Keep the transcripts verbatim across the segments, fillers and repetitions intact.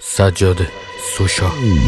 سجاده سوشا.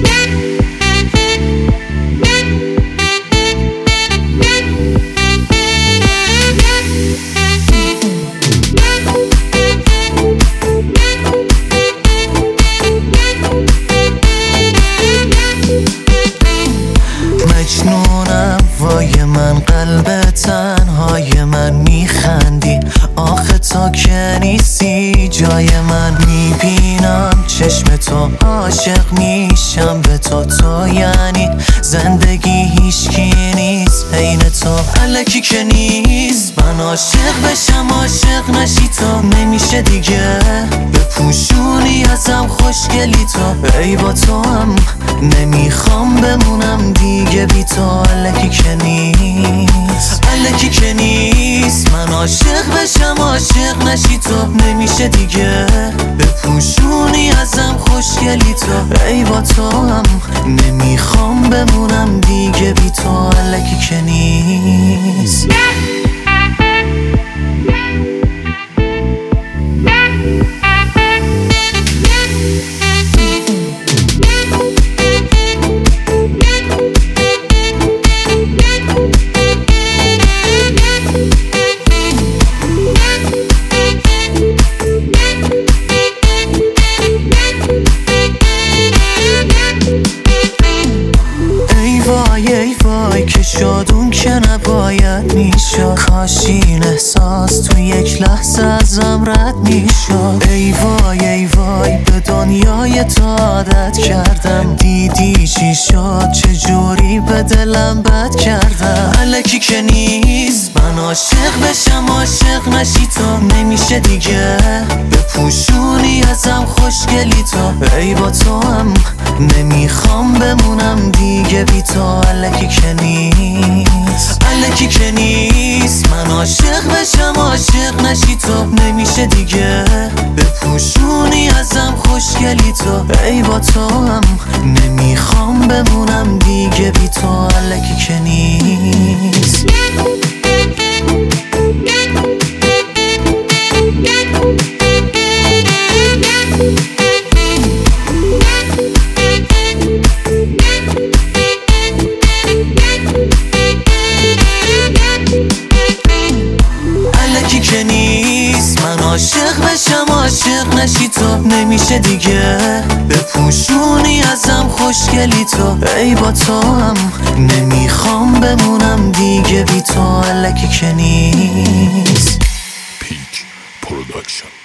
مجنونم وای من، قلب تنهای من، میخندی آخه تو که نیستی جای من. میبینم چشم تو، عاشق میشم به تو، تو یعنی زندگی هیچکی نیست عین تو. الکی که نیست من عاشق بشم، عاشق نشی تو نمیشه دیگه. بپوشونی ازم خوشگلی تو، ای با تو هم نمیخوام بمونم دیگه بی تو. الکی که نیست، الکی که نیست من عاشق بشم، عاشق نشی تو نمیشه دیگه. بپوشونی ازم خوشگلی تو، ای با تو هم نمیخوام بمونم دیگه بی تو. الکی که نیست. ای وای که شد اون که نباید میشد، کاش این احساس تو یک لحظه ازم رد میشد. ای وای ای وای به دنیای تو عادت کردم، دیدی چی شد چجوری به دلم بد کردم. الکی که نیست من عاشق بشم، عاشق نشی تو نمیشه دیگه. بپوشونی ازم خوشگلی تو، ای با تو هم نمیخوام بمونم دیگه بی تو. الکی که نیست، الکی که نیست من عاشق بشم، عاشق نشی تو نمیشه دیگه. بپوشونی ازم خوشگلی تو، ای با تو هم نمیخوام بمونم دیگه بی تو. الکی که نیست. که نیست من عاشق بشم، عاشق نشی تو نمیشه دیگه. بپوشونی ازم خوشگلی تو، ای با تو هم نمیخوام بمونم دیگه بی تو. الکی که نیست. پیک پروداکشن.